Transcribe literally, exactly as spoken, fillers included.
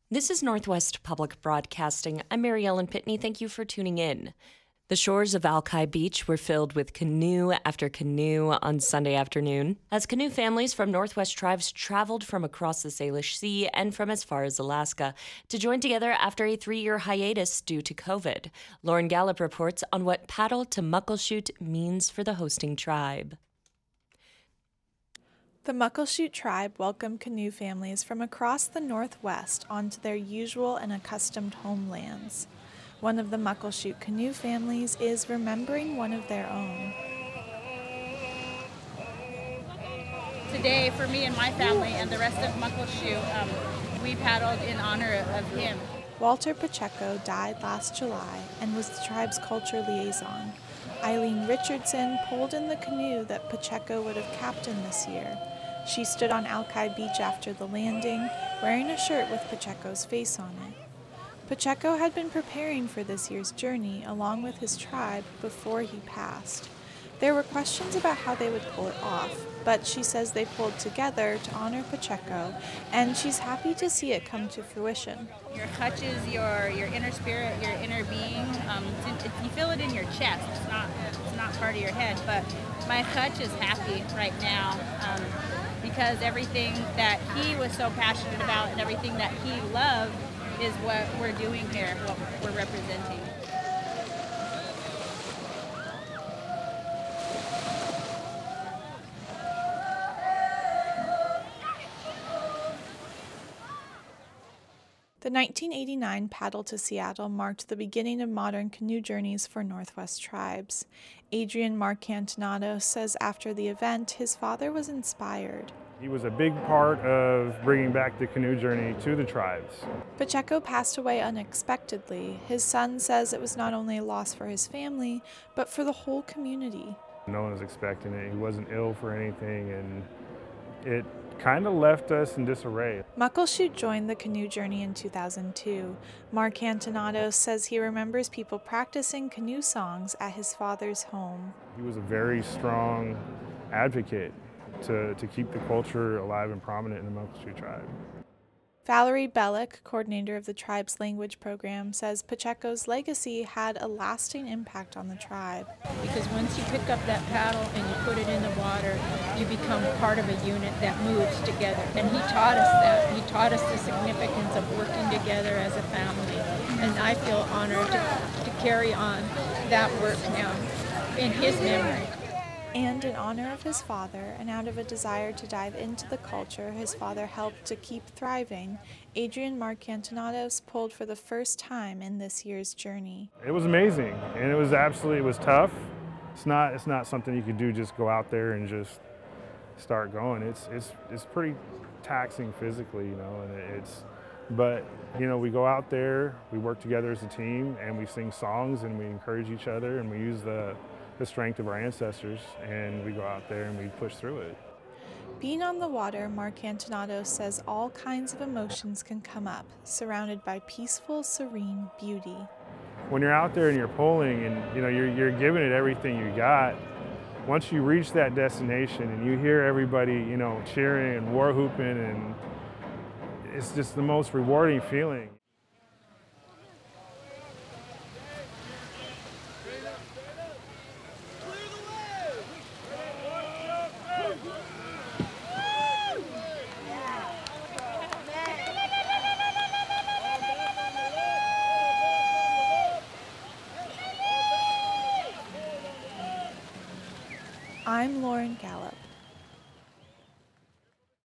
This is Northwest Public Broadcasting. I'm Mary Ellen Pitney. Thank you for tuning in. The shores of Alki Beach were filled with canoe after canoe on Sunday afternoon, as canoe families from Northwest tribes traveled from across the Salish Sea and from as far as Alaska to join together after a three-year hiatus due to COVID. Lauren Gallup reports on what Paddle to Muckleshoot means for the hosting tribe. The Muckleshoot tribe welcomed canoe families from across the Northwest onto their usual and accustomed homelands. One of the Muckleshoot canoe families is remembering one of their own. Today, for me and my family and the rest of Muckleshoot, um, we paddled in honor of him. Walter Pacheco died last July and was the tribe's culture liaison. Eileen Richardson pulled in the canoe that Pacheco would have captained this year. She stood on Alki Beach after the landing, wearing a shirt with Pacheco's face on it. Pacheco had been preparing for this year's journey along with his tribe before he passed. There were questions about how they would pull it off, but she says they pulled together to honor Pacheco, and she's happy to see it come to fruition. Your hutches, your your inner spirit, your inner being, um, it's in, it, you feel it in your chest. It's not it's not part of your head, but my hutch is happy right now um, because everything that he was so passionate about and everything that he loved is what we're doing here, what we're representing. The nineteen eighty-nine paddle to Seattle marked the beginning of modern canoe journeys for Northwest tribes. Adrian Marcantonado says after the event, his father was inspired. He was a big part of bringing back the canoe journey to the tribes. Pacheco passed away unexpectedly. His son says it was not only a loss for his family, but for the whole community. No one was expecting it. He wasn't ill for anything, and it kind of left us in disarray. Muckleshoot joined the canoe journey in two thousand two. Marcantonado says he remembers people practicing canoe songs at his father's home. He was a very strong advocate to, to keep the culture alive and prominent in the Muckleshoot tribe. Valerie Bellick, coordinator of the tribe's language program, says Pacheco's legacy had a lasting impact on the tribe. Because once you pick up that paddle and you put it in the water, you become part of a unit that moves together. And he taught us that. He taught us the significance of working together as a family. And I feel honored to, to carry on that work now in his memory. And in honor of his father, and out of a desire to dive into the culture his father helped to keep thriving, Adrian Marcantonados pulled for the first time in this year's journey. It was amazing, and it was absolutely, it was tough. It's not, it's not something you could do, just go out there and just start going. It's, it's, it's pretty taxing physically, you know, and it's, but, you know, we go out there, we work together as a team, and we sing songs, and we encourage each other, and we use the the strength of our ancestors, and we go out there and we push through it. Being on the water, Marcantonado says all kinds of emotions can come up, surrounded by peaceful, serene beauty. When you're out there and you're pulling and you know you're, you're giving it everything you got, once you reach that destination and you hear everybody you know cheering and war whooping, and it's just the most rewarding feeling. I'm Lauren Gallup.